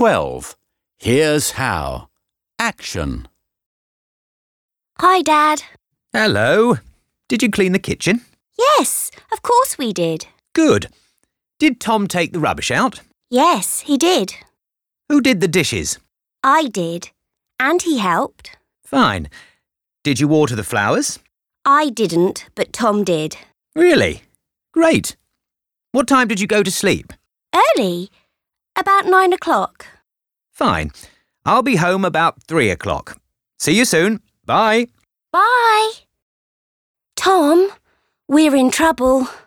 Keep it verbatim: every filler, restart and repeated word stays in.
twelve. Here's how. Action. Hi, Dad. Hello. Did you clean the kitchen? Yes, of course we did. Good. Did Tom take the rubbish out? Yes, he did. Who did the dishes? I did. And he helped. Fine. Did you water the flowers? I didn't, but Tom did. Really? Great. What time did you go to sleep? Early. About nine o'clock. Fine. I'll be home about three o'clock. See you soon. Bye. Bye. Tom, we're in trouble.